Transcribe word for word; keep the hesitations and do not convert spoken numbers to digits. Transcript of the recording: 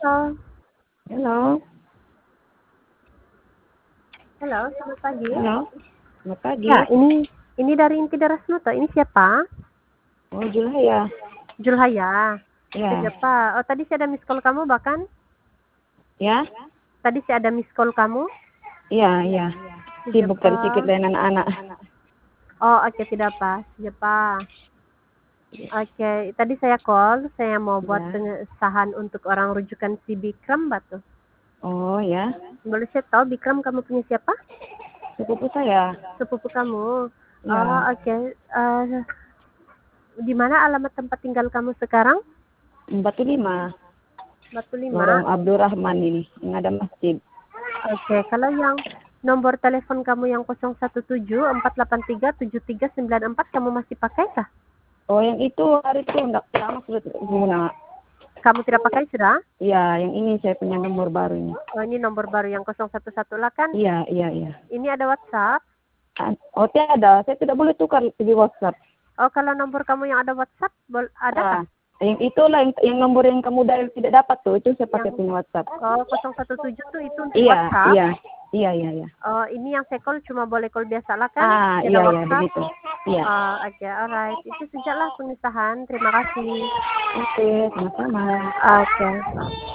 Halo. Halo. Halo, selamat pagi. Halo, selamat pagi. Ya, ini ini dari Inti Darasnoto. Ini siapa? Oh, Julhaya. Julhaya. Ya. Siapa? Oh, tadi saya ada miss call kamu bahkan. Ya? Tadi saya ada miss call kamu. Iya, iya. Sibuk tadi sedikit dengan anak-anak. Oh, oke, okay, tidak apa. Siapa? Oke, okay. Tadi saya call, saya mau buat Ya. pengesahan untuk orang rujukan si Bikram, Batu. Oh, ya. Boleh saya tahu Bikram kamu punya siapa? Sepupu saya. Sepupu kamu. Ya. Oh, oke. Okay. Uh, di mana alamat tempat tinggal kamu sekarang? Batu Lima. Batu Lima. Lorong Abdurrahman ini, yang ada masjid. Oke, okay. Kalau yang nomor telepon kamu yang nol satu tujuh empat delapan tiga tujuh tiga sembilan empat kamu masih pakai kah? Oh, yang itu hari itu enggak lama sudah guna. Kamu tidak pakai sudah? Iya, yang ini saya punya nomor baru ini. Oh, ini nomor baru yang nol satu satu lah kan? Iya, iya, iya. Ini ada WhatsApp? Oh, tidak, saya tidak boleh tukar di WhatsApp. Oh, kalau nomor kamu yang ada WhatsApp, ada kah? Ah, yang itulah yang, yang nomor yang kamu dial tidak dapat tuh, itu saya pakai Yang, punya WhatsApp. oh, nol satu tujuh tuh itu untuk Iya, WhatsApp? iya, iya, iya, iya. Oh, ini yang saya call cuma boleh call biasa lah kan? Ah, Tidak iya, iya, WhatsApp? begitu. Iya. Oh, oke, okay, alright. Itu sajalah pengesahan. Terima kasih. Oke, sama-sama. Oke. Okay.